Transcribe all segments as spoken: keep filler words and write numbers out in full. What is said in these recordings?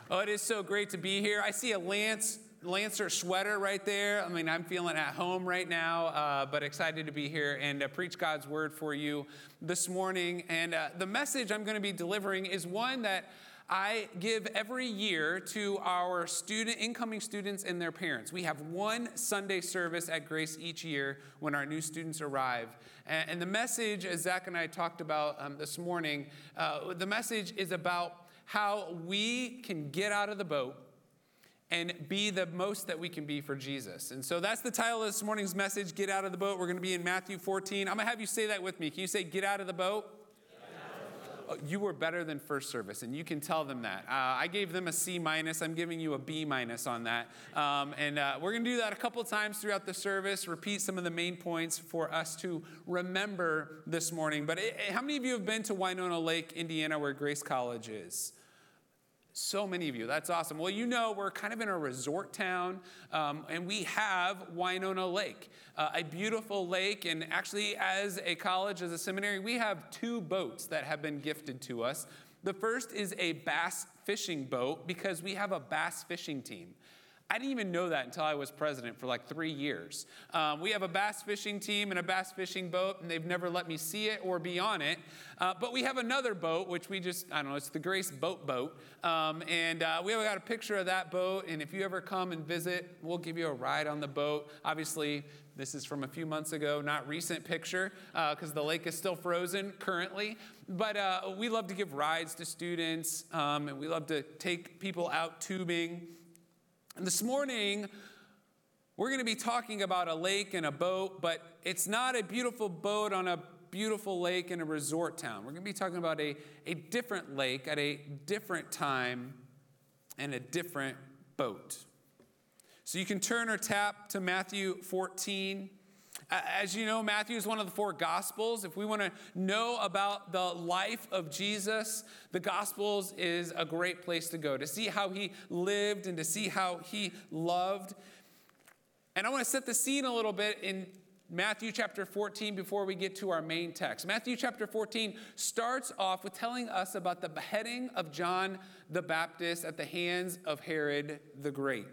Oh, it is so great to be here. I see a Lance Lancer sweater right there. I mean, I'm feeling at home right now, uh, but excited to be here and uh, preach God's word for you this morning. And uh, the message I'm going to be delivering is one that I give every year to our student, incoming students and their parents. We have one Sunday service at Grace each year when our new students arrive. And, and the message, as Zach and I talked about um, this morning, uh, the message is about how we can get out of the boat and be the most that we can be for Jesus. And so that's the title of this morning's message, Get Out of the Boat. We're going to be in Matthew fourteen. I'm going to have you say that with me. Can you say, get out of the boat? Oh, you were better than first service, and you can tell them that. Uh, I gave them a C minus. I'm giving you a B minus on that. Um, and uh, we're going to do that a couple times throughout the service, repeat some of the main points for us to remember this morning. But it, how many of you have been to Winona Lake, Indiana, where Grace College is? So many of you. That's awesome. Well, you know, we're kind of in a resort town, um, and we have Winona Lake, uh, a beautiful lake. And actually, as a college, as a seminary, we have two boats that have been gifted to us. The first is a bass fishing boat because we have a bass fishing team. I didn't even know that until I was president for like three years. Um, we have a bass fishing team and a bass fishing boat, and they've never let me see it or be on it. Uh, but we have another boat, which we just, I don't know, it's the Grace Boat Boat. Um, and uh, we have got a picture of that boat, and if you ever come and visit, we'll give you a ride on the boat. Obviously, this is from a few months ago, not recent picture, because uh, the lake is still frozen currently. But uh, we love to give rides to students, um, and we love to take people out tubing. And this morning, we're going to be talking about a lake and a boat, but it's not a beautiful boat on a beautiful lake in a resort town. We're going to be talking about a, a different lake at a different time and a different boat. So you can turn or tap to Matthew fourteen. As you know, Matthew is one of the four Gospels. If we want to know about the life of Jesus, the Gospels is a great place to go, to see how he lived and to see how he loved. And I want to set the scene a little bit in Matthew chapter fourteen before we get to our main text. Matthew chapter fourteen starts off with telling us about the beheading of John the Baptist at the hands of Herod the Great.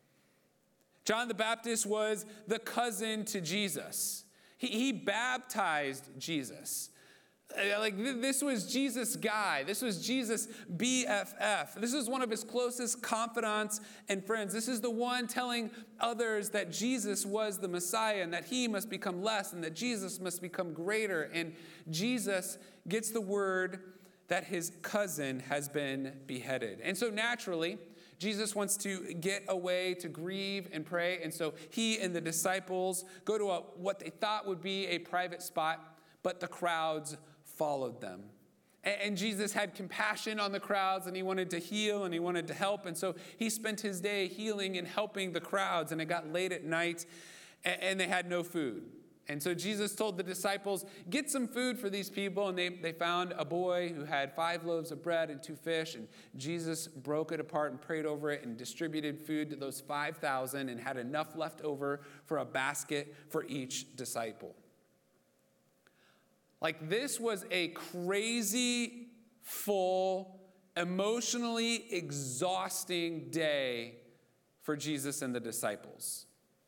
John the Baptist was the cousin to Jesus. He, he baptized Jesus. Like this was Jesus' guy. This was Jesus' B F F. This is one of his closest confidants and friends. This is the one telling others that Jesus was the Messiah and that he must become less and that Jesus must become greater. And Jesus gets the word that his cousin has been beheaded. And so naturally, Jesus wants to get away to grieve and pray. And so he and the disciples go to a, what they thought would be a private spot, but the crowds followed them. And, and Jesus had compassion on the crowds, and he wanted to heal and he wanted to help. And so he spent his day healing and helping the crowds. And it got late at night, and, and they had no food. And so Jesus told the disciples, get some food for these people. And they, they found a boy who had five loaves of bread and two fish. And Jesus broke it apart and prayed over it and distributed food to those five thousand and had enough left over for a basket for each disciple. Like this was a crazy, full, emotionally exhausting day for Jesus and the disciples.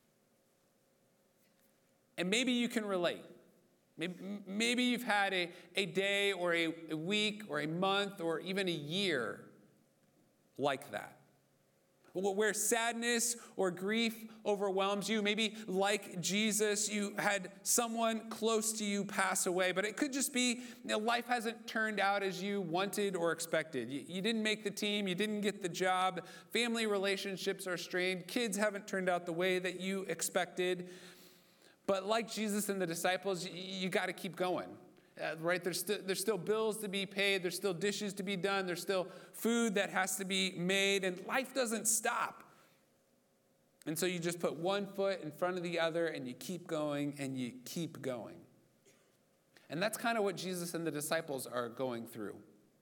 And maybe you can relate. Maybe, maybe you've had a, a day or a, a week or a month or even a year like that, where sadness or grief overwhelms you. Maybe like Jesus, you had someone close to you pass away, but it could just be, you know, life hasn't turned out as you wanted or expected. You, you didn't make the team, you didn't get the job, family relationships are strained, kids haven't turned out the way that you expected. But like Jesus and the disciples, you, you got to keep going, uh, right? There's, st- there's still bills to be paid. There's still dishes to be done. There's still food that has to be made. And life doesn't stop. And so you just put one foot in front of the other and you keep going and you keep going. And that's kind of what Jesus and the disciples are going through.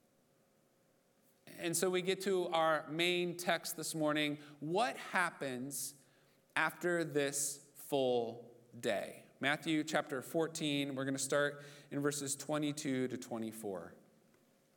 And so we get to our main text this morning. What happens after this full day? Matthew chapter fourteen, we're going to start in verses twenty-two to twenty-four.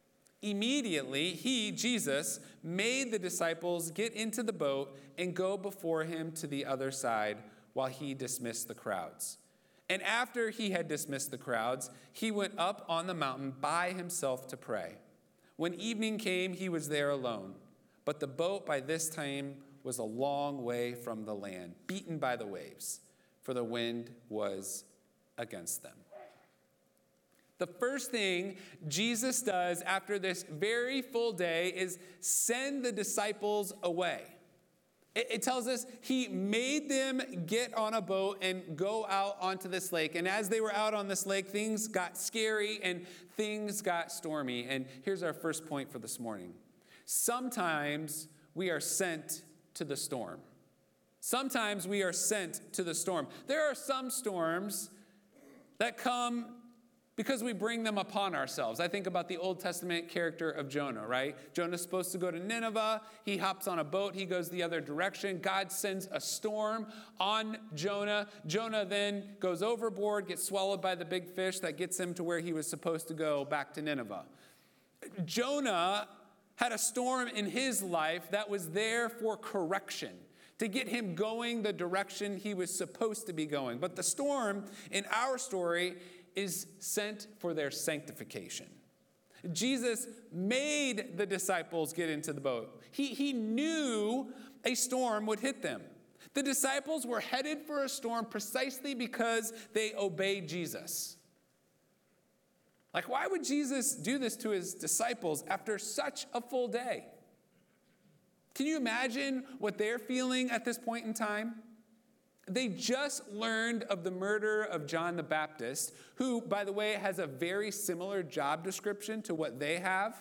Immediately, he, Jesus, made the disciples get into the boat and go before him to the other side while he dismissed the crowds. And after he had dismissed the crowds, he went up on the mountain by himself to pray. When evening came, he was there alone. But the boat by this time was a long way from the land, beaten by the waves, for the wind was against them. The first thing Jesus does after this very full day is send the disciples away. It, it tells us he made them get on a boat and go out onto this lake. And as they were out on this lake, things got scary and things got stormy. And here's our first point for this morning. Sometimes we are sent to the storm. Sometimes we are sent to the storm. There are some storms that come because we bring them upon ourselves. I think about the Old Testament character of Jonah, right? Jonah's supposed to go to Nineveh. He hops on a boat. He goes the other direction. God sends a storm on Jonah. Jonah then goes overboard, gets swallowed by the big fish that gets him to where he was supposed to go, back to Nineveh. Jonah had a storm in his life that was there for correction, to get him going the direction he was supposed to be going. But the storm in our story is sent for their sanctification. Jesus made the disciples get into the boat. He, he knew a storm would hit them. The disciples were headed for a storm precisely because they obeyed Jesus. Like, why would Jesus do this to his disciples after such a full day? Can you imagine what they're feeling at this point in time? They just learned of the murder of John the Baptist, who, by the way, has a very similar job description to what they have.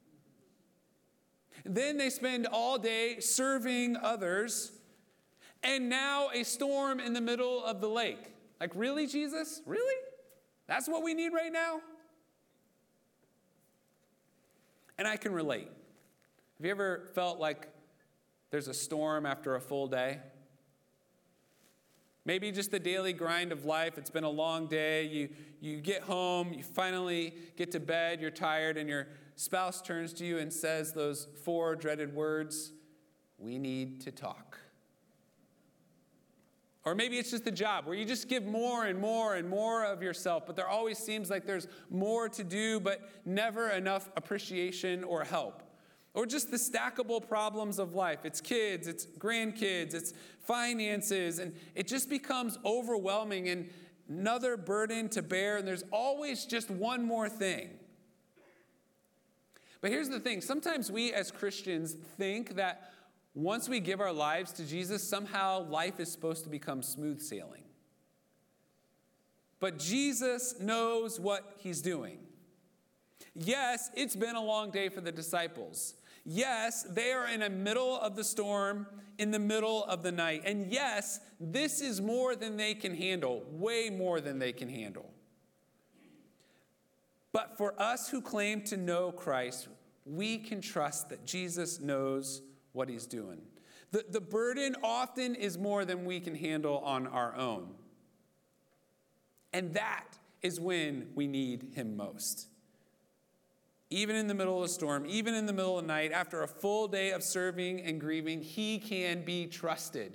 Then they spend all day serving others, and now a storm in the middle of the lake. Like, really, Jesus? Really? That's what we need right now? And I can relate. Have you ever felt like there's a storm after a full day? Maybe just the daily grind of life. It's been a long day. You, you get home, you finally get to bed, you're tired, and your spouse turns to you and says those four dreaded words, "We need to talk." Or maybe it's just the job where you just give more and more and more of yourself, but there always seems like there's more to do, but never enough appreciation or help. Or just the stackable problems of life. It's kids, it's grandkids, it's finances, and it just becomes overwhelming and another burden to bear, and there's always just one more thing. But here's the thing. Sometimes we as Christians think that once we give our lives to Jesus, somehow life is supposed to become smooth sailing. But Jesus knows what he's doing. Yes, it's been a long day for the disciples. Yes, they are in the middle of the storm, in the middle of the night. And yes, this is more than they can handle, way more than they can handle. But for us who claim to know Christ, we can trust that Jesus knows what he's doing. The, the burden often is more than we can handle on our own. And that is when we need him most. Even in the middle of a storm, even in the middle of the night, after a full day of serving and grieving, he can be trusted.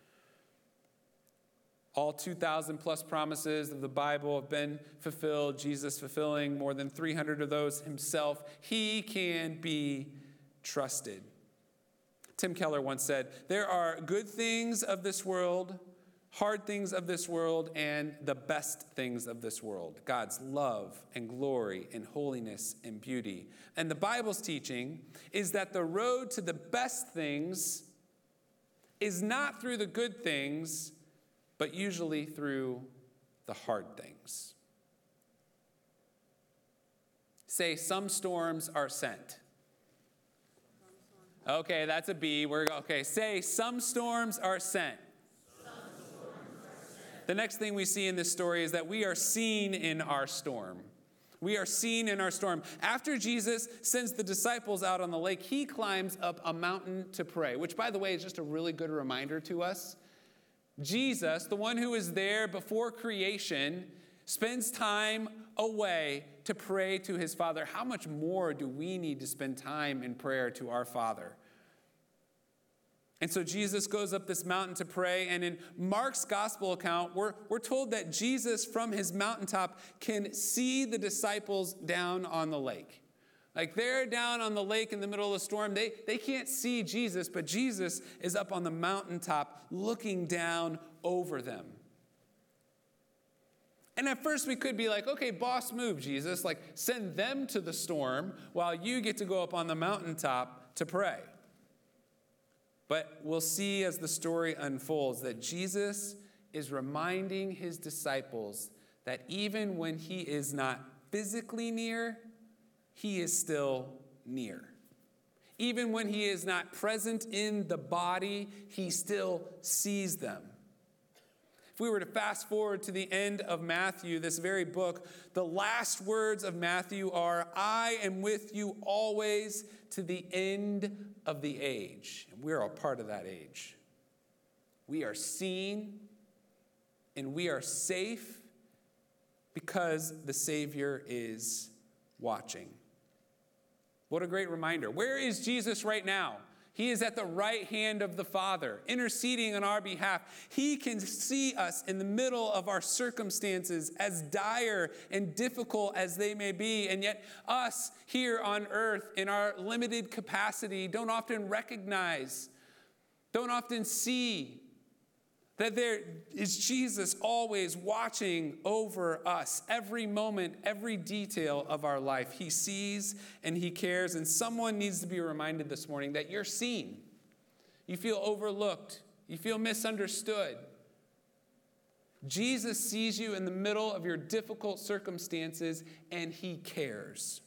All two thousand plus promises of the Bible have been fulfilled, Jesus fulfilling more than three hundred of those himself. He can be trusted. Tim Keller once said, "There are good things of this world, hard things of this world, and the best things of this world. God's love and glory and holiness and beauty." And the Bible's teaching is that the road to the best things is not through the good things, but usually through the hard things. Say, some storms are sent. Okay, that's a B. We're okay. Say, some storms are sent. The next thing we see in this story is that we are seen in our storm. We are seen in our storm. After Jesus sends the disciples out on the lake, he climbs up a mountain to pray, which, by the way, is just a really good reminder to us. Jesus, the one who was there before creation, spends time away to pray to his Father, how much more do we need to spend time in prayer to our Father? And so Jesus goes up this mountain to pray, and in Mark's gospel account, we're, we're told that Jesus from his mountaintop can see the disciples down on the lake. Like they're down on the lake in the middle of the storm. They, they can't see Jesus, but Jesus is up on the mountaintop looking down over them. And at first we could be like, okay, boss move, Jesus. Like send them to the storm while you get to go up on the mountaintop to pray. But we'll see as the story unfolds that Jesus is reminding his disciples that even when he is not physically near, he is still near. Even when he is not present in the body, he still sees them. If we were to fast forward to the end of Matthew, this very book, the last words of Matthew are, I am with you always to the end of the age. And we're a part of that age. We are seen and we are safe because the Savior is watching. What a great reminder. Where is Jesus right now? He is at the right hand of the Father, interceding on our behalf. He can see us in the middle of our circumstances, as dire and difficult as they may be. And yet us here on earth, in our limited capacity, don't often recognize, don't often see that there is Jesus always watching over us, every moment, every detail of our life. He sees and he cares, and someone needs to be reminded this morning that you're seen. You feel overlooked. You feel misunderstood. Jesus sees you in the middle of your difficult circumstances, and he cares.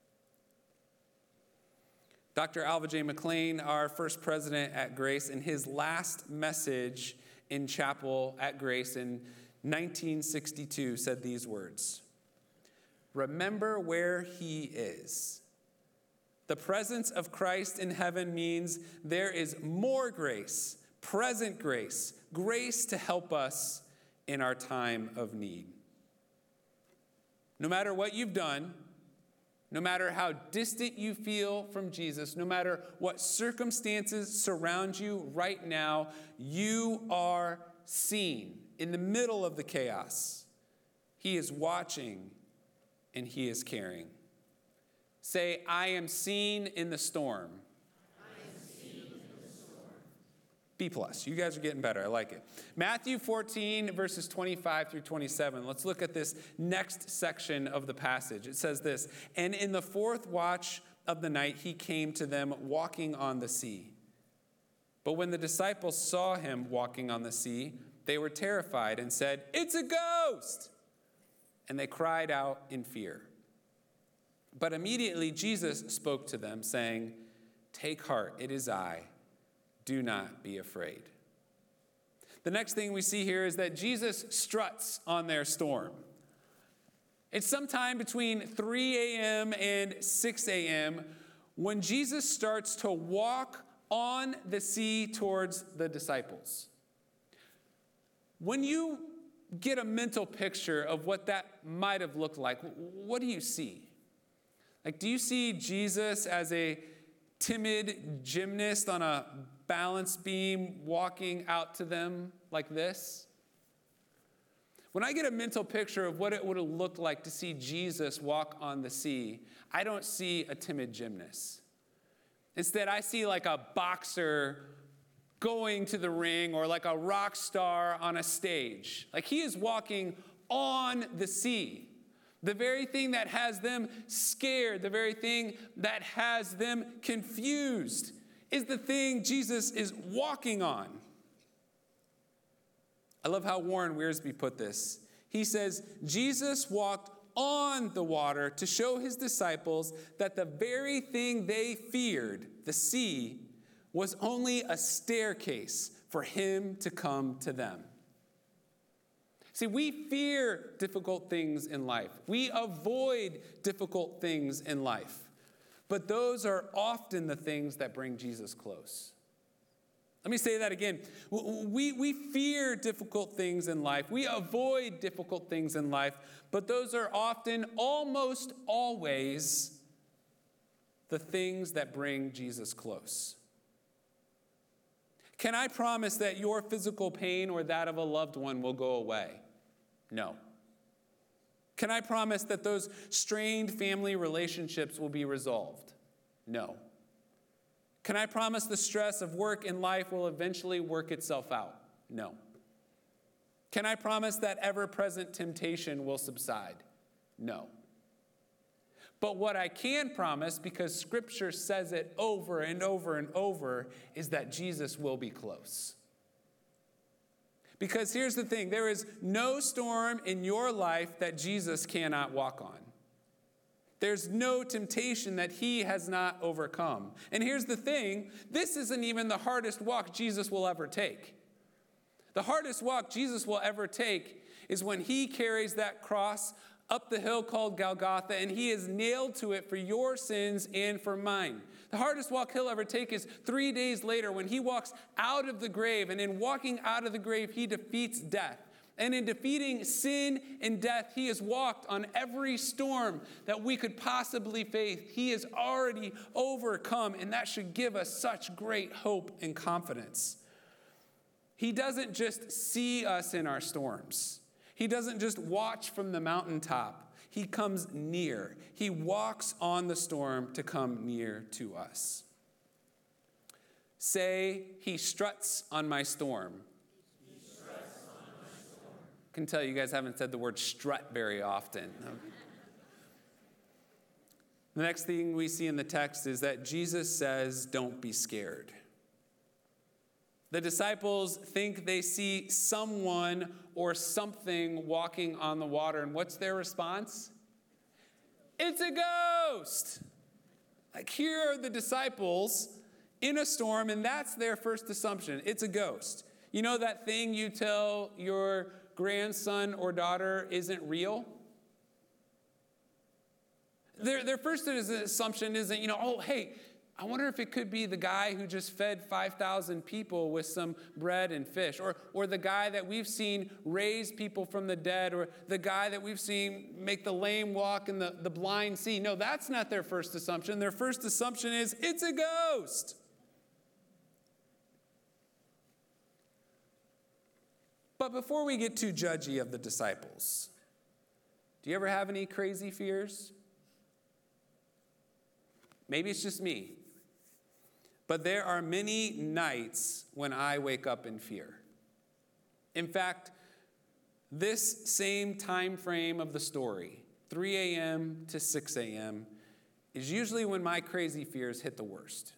Doctor Alva J. McLean, our first president at Grace, in his last message in chapel at Grace in nineteen sixty-two said these words, remember where he is. The presence of Christ in heaven means there is more grace, present grace, grace to help us in our time of need. No matter what you've done, no matter how distant you feel from Jesus, no matter what circumstances surround you right now, you are seen in the middle of the chaos. He is watching and he is caring. Say, I am seen in the storm. I am seen in the storm. B plus. You guys are getting better. I like it. Matthew fourteen, verses twenty-five through twenty-seven. Let's look at this next section of the passage. It says this, and in the fourth watch of the night, he came to them walking on the sea. But when the disciples saw him walking on the sea, they were terrified and said, it's a ghost! And they cried out in fear. But immediately Jesus spoke to them, saying, take heart, it is I. Do not be afraid. The next thing we see here is that Jesus struts on their storm. It's sometime between three a.m. and six a.m. when Jesus starts to walk on the sea towards the disciples. When you get a mental picture of what that might have looked like, what do you see? Like, do you see Jesus as a timid gymnast on a balance beam walking out to them like this? When I get a mental picture of what it would have looked like to see Jesus walk on the sea, I don't see a timid gymnast. Instead, I see like a boxer going to the ring or like a rock star on a stage. Like he is walking on the sea. The very thing that has them scared, the very thing that has them confused is the thing Jesus is walking on. I love how Warren Wiersbe put this. He says, Jesus walked on the water to show his disciples that the very thing they feared, the sea, was only a staircase for him to come to them. See, we fear difficult things in life. We avoid difficult things in life. But those are often the things that bring Jesus close. Let me say that again. We, we fear difficult things in life. We avoid difficult things in life, but those are often, almost always, the things that bring Jesus close. Can I promise that your physical pain or that of a loved one will go away? No. Can I promise that those strained family relationships will be resolved? No. Can I promise the stress of work and life will eventually work itself out? No. Can I promise that ever-present temptation will subside? No. But what I can promise, because Scripture says it over and over and over, is that Jesus will be close. Because here's the thing, there is no storm in your life that Jesus cannot walk on. There's no temptation that he has not overcome. And here's the thing, this isn't even the hardest walk Jesus will ever take. The hardest walk Jesus will ever take is when he carries that cross up the hill called Golgotha, and he is nailed to it for your sins and for mine. The hardest walk he'll ever take is three days later when he walks out of the grave, and in walking out of the grave, he defeats death. And in defeating sin and death, he has walked on every storm that we could possibly face. He has already overcome, and that should give us such great hope and confidence. He doesn't just see us in our storms. He doesn't just watch from the mountaintop. He comes near. He walks on the storm to come near to us. Say, he struts on my storm. I can tell you guys haven't said the word strut very often. The next thing we see in the text is that Jesus says, don't be scared. The disciples think they see someone or something walking on the water, and what's their response? It's a ghost. Like, here are the disciples in a storm, and that's their first assumption. It's a ghost. You know that thing you tell your grandson or daughter isn't real? Their, their first assumption isn't, you know, oh, hey, I wonder if it could be the guy who just fed five thousand people with some bread and fish, or, or the guy that we've seen raise people from the dead, or the guy that we've seen make the lame walk and the, the blind see. No, that's not their first assumption. Their first assumption is, it's a ghost. But before we get too judgy of the disciples, do you ever have any crazy fears? Maybe it's just me. But there are many nights when I wake up in fear. In fact, this same time frame of the story, three a.m. to six a.m., is usually when my crazy fears hit the worst.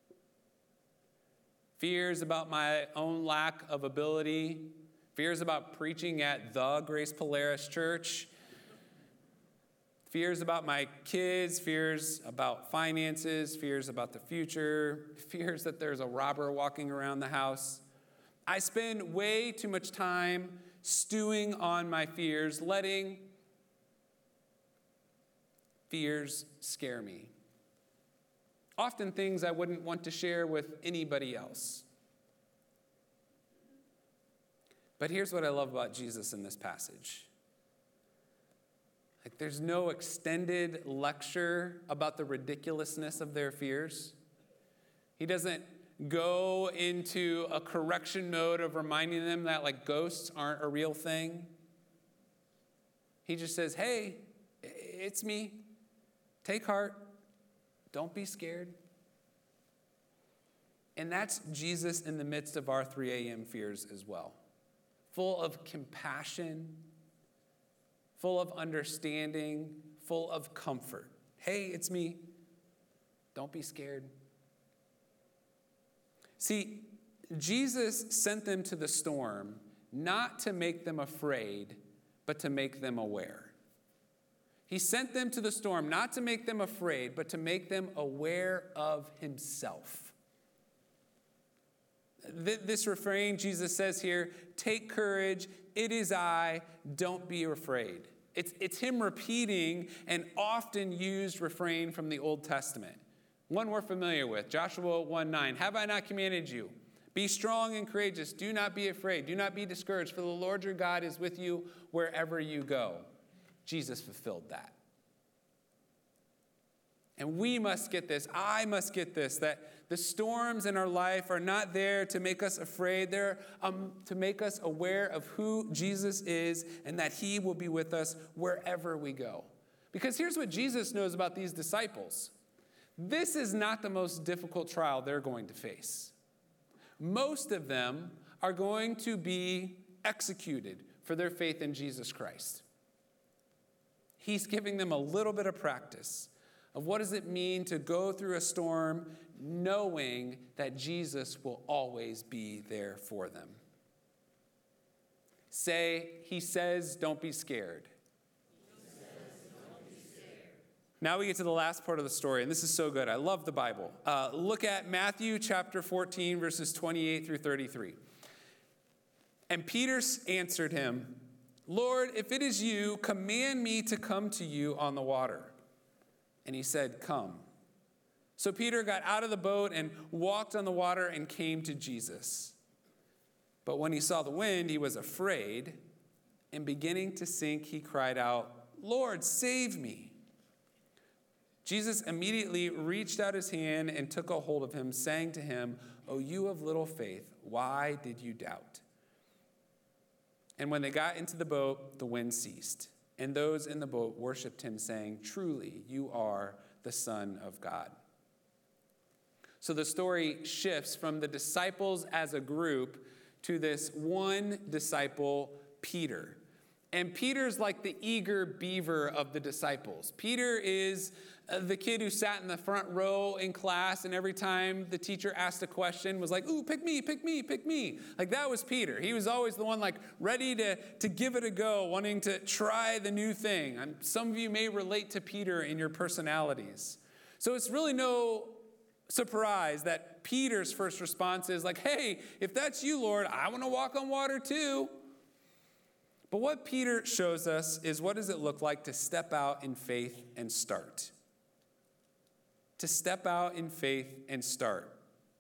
Fears about my own lack of ability, fears about preaching at the Grace Polaris Church, fears about my kids, fears about finances, fears about the future, fears that there's a robber walking around the house. I spend way too much time stewing on my fears, letting fears scare me. Often things I wouldn't want to share with anybody else. But here's what I love about Jesus in this passage. Like, there's no extended lecture about the ridiculousness of their fears. He doesn't go into a correction mode of reminding them that, like, ghosts aren't a real thing. He just says, hey, it's me. Take heart. Don't be scared. And that's Jesus in the midst of our three a.m. fears as well. Full of compassion, full of understanding, full of comfort. Hey, it's me. Don't be scared. See, Jesus sent them to the storm not to make them afraid, but to make them aware. He sent them to the storm not to make them afraid, but to make them aware of himself. This refrain, Jesus says here, take courage, it is I, don't be afraid. It's, it's him repeating an often used refrain from the Old Testament. One we're familiar with, Joshua one nine, have I not commanded you? Be strong and courageous. Do not be afraid. Do not be discouraged, for the Lord your God is with you wherever you go. Jesus fulfilled that. And we must get this. I must get this, that the storms in our life are not there to make us afraid. They're um, to make us aware of who Jesus is and that he will be with us wherever we go. Because here's what Jesus knows about these disciples. This is not the most difficult trial they're going to face. Most of them are going to be executed for their faith in Jesus Christ. He's giving them a little bit of practice of what does it mean to go through a storm knowing that Jesus will always be there for them. Say, he says, don't be scared. He says, don't be scared. Now we get to the last part of the story, and this is so good. I love the Bible. Uh, look at Matthew chapter fourteen, verses twenty-eight through thirty-three. And Peter answered him, Lord, if it is you, command me to come to you on the water. And he said, come. So Peter got out of the boat and walked on the water and came to Jesus. But when he saw the wind, he was afraid, and beginning to sink, he cried out, Lord, save me. Jesus immediately reached out his hand and took a hold of him, saying to him, O you of little faith, why did you doubt? And when they got into the boat, the wind ceased. And those in the boat worshiped him, saying, truly, you are the Son of God. So the story shifts from the disciples as a group to this one disciple, Peter. And Peter's like the eager beaver of the disciples. Peter is the kid who sat in the front row in class, and every time the teacher asked a question was like, ooh, pick me, pick me, pick me. Like that was Peter. He was always the one like ready to, to give it a go, wanting to try the new thing. And some of you may relate to Peter in your personalities. So it's really no surprise that Peter's first response is like, hey, if that's you, Lord, I want to walk on water too. But what Peter shows us is what does it look like to step out in faith and start? To step out in faith and start.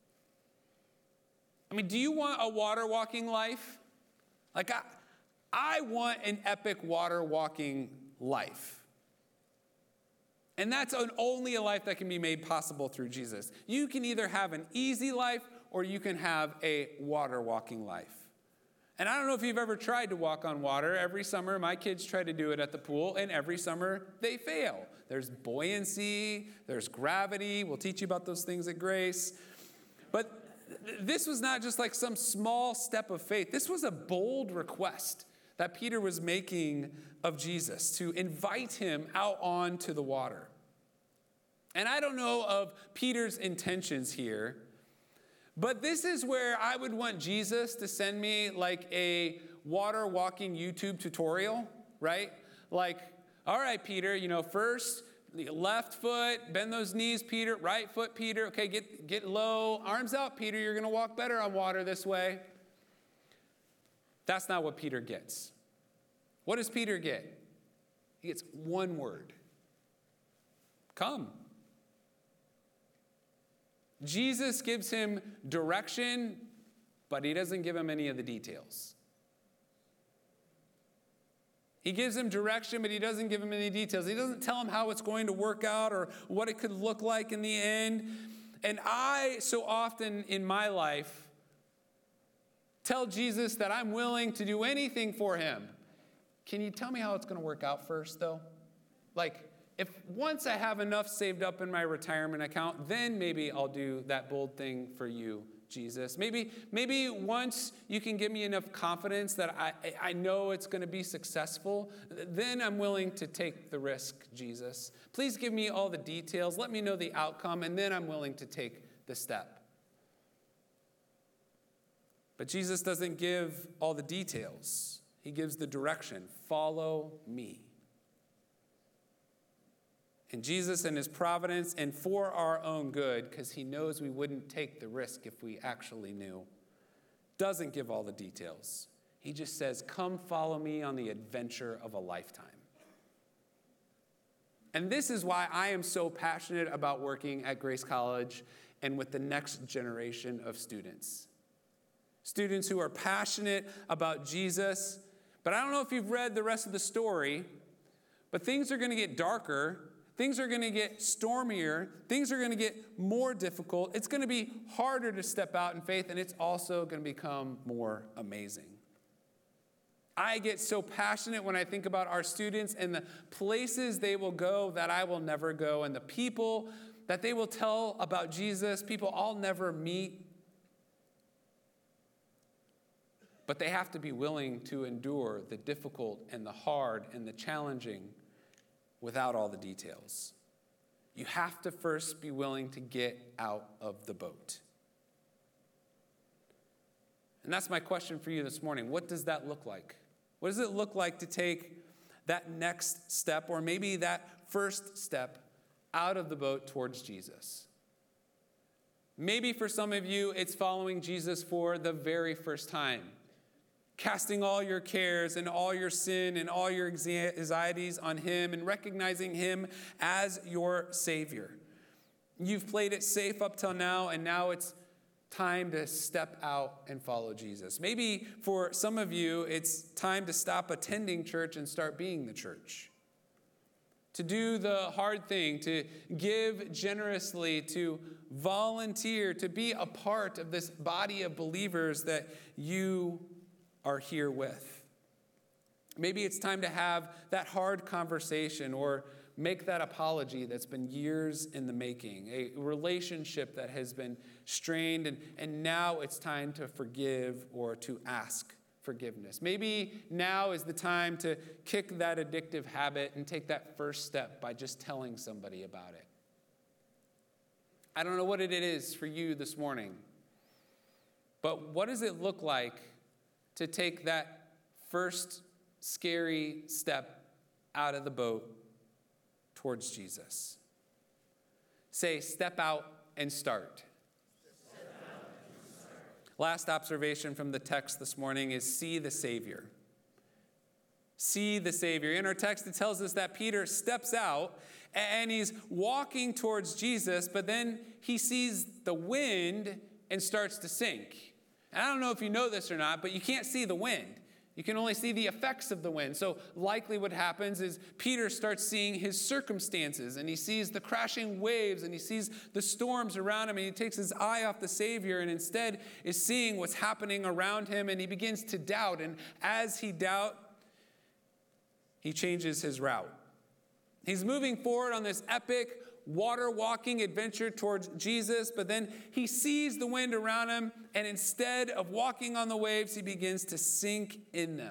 I mean, do you want a water walking life? Like, I, I want an epic water walking life. And that's an, only a life that can be made possible through Jesus. You can either have an easy life or you can have a water walking life. And I don't know if you've ever tried to walk on water. Every summer, my kids try to do it at the pool, and every summer, they fail. There's buoyancy, there's gravity. We'll teach you about those things at Grace. But th- this was not just like some small step of faith. This was a bold request that Peter was making of Jesus to invite him out onto the water. And I don't know of Peter's intentions here, but this is where I would want Jesus to send me like a water walking YouTube tutorial, right? Like, all right, Peter, you know, first left foot, bend those knees, Peter, right foot, Peter. Okay, get, get low, arms out, Peter. You're going to walk better on water this way. That's not what Peter gets. What does Peter get? He gets one word. Come. Jesus gives him direction, but he doesn't give him any of the details. He gives him direction, but he doesn't give him any details. He doesn't tell him how it's going to work out or what it could look like in the end. And I, so often in my life, tell Jesus that I'm willing to do anything for him. Can you tell me how it's going to work out first, though? Like, if once I have enough saved up in my retirement account, then maybe I'll do that bold thing for you, Jesus. Maybe, maybe once you can give me enough confidence that I, I know it's going to be successful, then I'm willing to take the risk, Jesus. Please give me all the details. Let me know the outcome, and then I'm willing to take the step. But Jesus doesn't give all the details. He gives the direction. Follow me. And Jesus in his providence and for our own good, because he knows we wouldn't take the risk if we actually knew, doesn't give all the details. He just says, come follow me on the adventure of a lifetime. And this is why I am so passionate about working at Grace College and with the next generation of students. students who are passionate about Jesus. But I don't know if you've read the rest of the story, but things are going to get darker. Things are going to get stormier. Things are going to get more difficult. It's going to be harder to step out in faith, and it's also going to become more amazing. I get so passionate when I think about our students and the places they will go that I will never go, and the people that they will tell about Jesus, people I'll never meet. But they have to be willing to endure the difficult and the hard and the challenging without all the details. You have to first be willing to get out of the boat. And that's my question for you this morning. What does that look like? What does it look like to take that next step, or maybe that first step out of the boat towards Jesus? Maybe for some of you, it's following Jesus for the very first time. Casting all your cares and all your sin and all your anxieties on him and recognizing him as your Savior. You've played it safe up till now, and now it's time to step out and follow Jesus. Maybe for some of you, it's time to stop attending church and start being the church. To do the hard thing, to give generously, to volunteer, to be a part of this body of believers that you are here with. Maybe it's time to have that hard conversation or make that apology that's been years in the making, a relationship that has been strained, and, and now it's time to forgive or to ask forgiveness. Maybe now is the time to kick that addictive habit and take that first step by just telling somebody about it. I don't know what it is for you this morning, but what does it look like to take that first scary step out of the boat towards Jesus? Say, step out and start. Step out and start. Last observation from the text this morning is see the Savior. See the Savior. In our text, it tells us that Peter steps out and he's walking towards Jesus, but then he sees the wind and starts to sink. And I don't know if you know this or not, but you can't see the wind. You can only see the effects of the wind. So likely what happens is Peter starts seeing his circumstances, and he sees the crashing waves, and he sees the storms around him, and he takes his eye off the Savior and instead is seeing what's happening around him, and he begins to doubt. And as he doubt, he changes his route. He's moving forward on this epic water walking adventure towards Jesus, but then he sees the wind around him, and instead of walking on the waves, he begins to sink in them.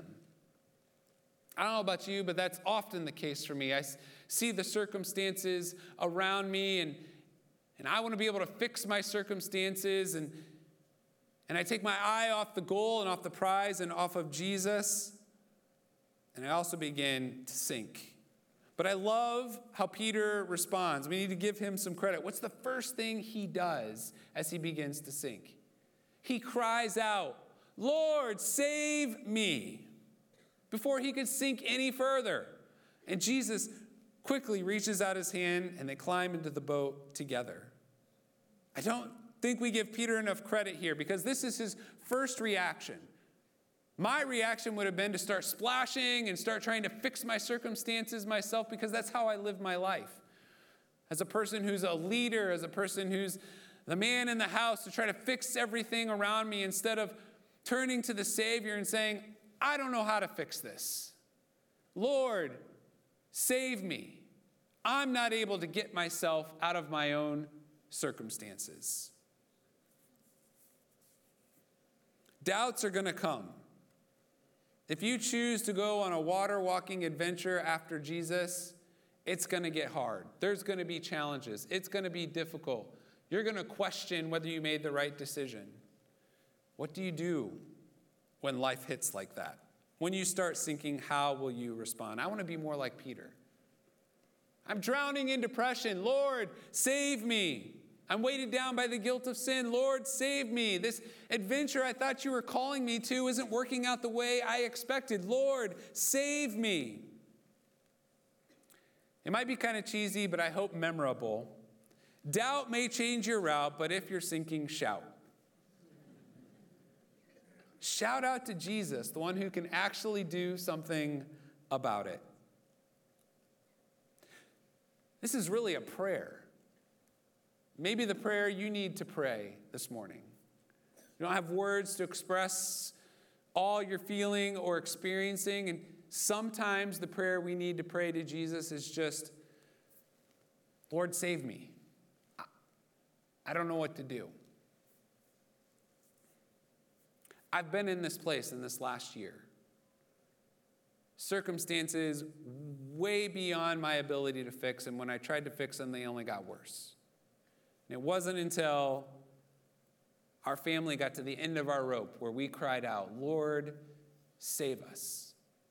I don't know about you, but that's often the case for me. I see the circumstances around me, and, and I want to be able to fix my circumstances, and, and I take my eye off the goal and off the prize and off of Jesus, and I also begin to sink. But I love how Peter responds. We need to give him some credit. What's the first thing he does as he begins to sink? He cries out, "Lord, save me," before he could sink any further. And Jesus quickly reaches out his hand, and they climb into the boat together. I don't think we give Peter enough credit here, because this is his first reaction. My reaction would have been to start splashing and start trying to fix my circumstances myself, because that's how I live my life. As a person who's a leader, as a person who's the man in the house, to try to fix everything around me instead of turning to the Savior and saying, I don't know how to fix this. Lord, save me. I'm not able to get myself out of my own circumstances. Doubts are going to come. If you choose to go on a water walking adventure after Jesus, it's going to get hard. There's going to be challenges. It's going to be difficult. You're going to question whether you made the right decision. What do you do when life hits like that? When you start sinking, how will you respond? I want to be more like Peter. I'm drowning in depression. Lord, save me. I'm weighted down by the guilt of sin. Lord, save me. This adventure I thought you were calling me to isn't working out the way I expected. Lord, save me. It might be kind of cheesy, but I hope memorable. Doubt may change your route, but if you're sinking, shout. shout out to Jesus, the one who can actually do something about it. This is really a prayer. Maybe the prayer you need to pray this morning. You don't have words to express all you're feeling or experiencing, and sometimes the prayer we need to pray to Jesus is just, Lord, save me. I don't know what to do. I've been in this place in this last year. Circumstances way beyond my ability to fix, and when I tried to fix them, they only got worse. And it wasn't until our family got to the end of our rope where we cried out, Lord, save us.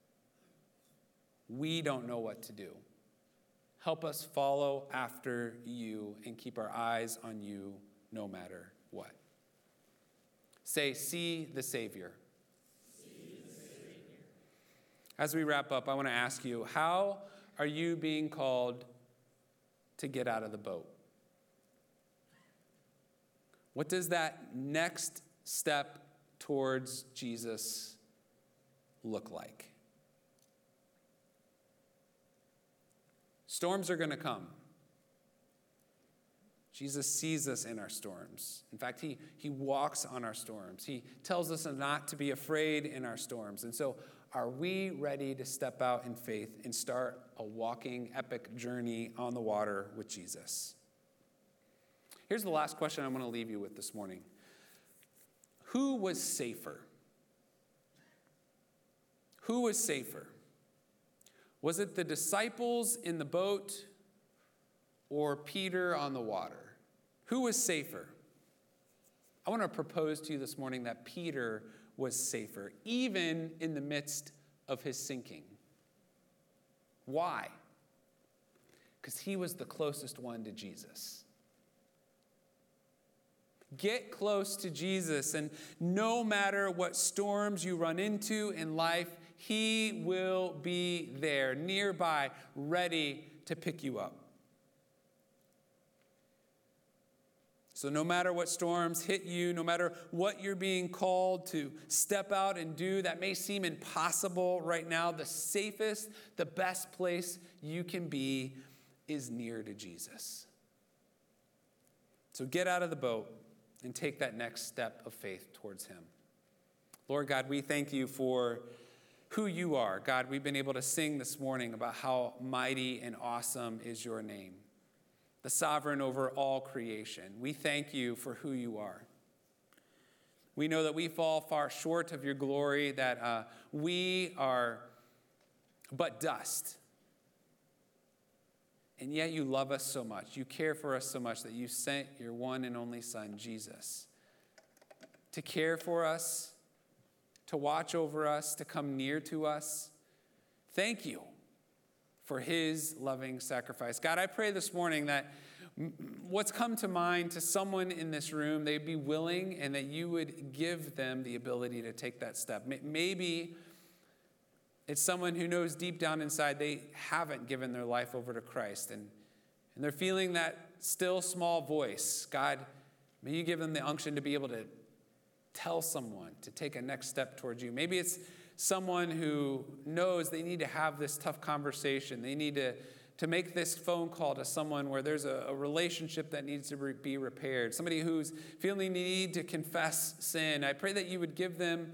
We don't know what to do. Help us follow after you and keep our eyes on you no matter what. Say, see the Savior. See the Savior. As we wrap up, I want to ask you, how are you being called to get out of the boat? What does that next step towards Jesus look like? Storms are going to come. Jesus sees us in our storms. In fact, he, he walks on our storms. He tells us not to be afraid in our storms. And so, are we ready to step out in faith and start a walking, epic journey on the water with Jesus? Here's the last question I'm going to leave you with this morning. Who was safer? Who was safer? Was it the disciples in the boat or Peter on the water? Who was safer? I want to propose to you this morning that Peter was safer, even in the midst of his sinking. Why? Because he was the closest one to Jesus. Get close to Jesus, and no matter what storms you run into in life, he will be there, nearby, ready to pick you up. So no matter what storms hit you, no matter what you're being called to step out and do that may seem impossible right now, the safest, the best place you can be is near to Jesus. So get out of the boat and take that next step of faith towards him. Lord God, we thank you for who you are. God, we've been able to sing this morning about how mighty and awesome is your name, the sovereign over all creation. We thank you for who you are. We know that we fall far short of your glory, that uh, we are but dust. And yet you love us so much. You care for us so much that you sent your one and only Son, Jesus, to care for us, to watch over us, to come near to us. Thank you for his loving sacrifice. God, I pray this morning that what's come to mind to someone in this room, they'd be willing and that you would give them the ability to take that step. Maybe it's someone who knows deep down inside they haven't given their life over to Christ, and, and they're feeling that still small voice. God, may you give them the unction to be able to tell someone to take a next step towards you. Maybe it's someone who knows they need to have this tough conversation. They need to, to make this phone call to someone where there's a, a relationship that needs to re- be repaired. Somebody who's feeling the need to confess sin. I pray that you would give them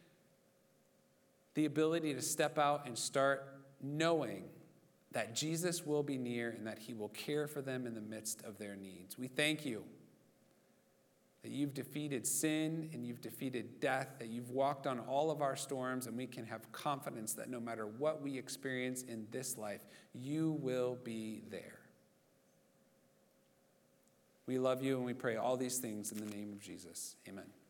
the ability to step out and start knowing that Jesus will be near and that he will care for them in the midst of their needs. We thank you that you've defeated sin and you've defeated death, that you've walked on all of our storms, and we can have confidence that no matter what we experience in this life, you will be there. We love you and we pray all these things in the name of Jesus. Amen.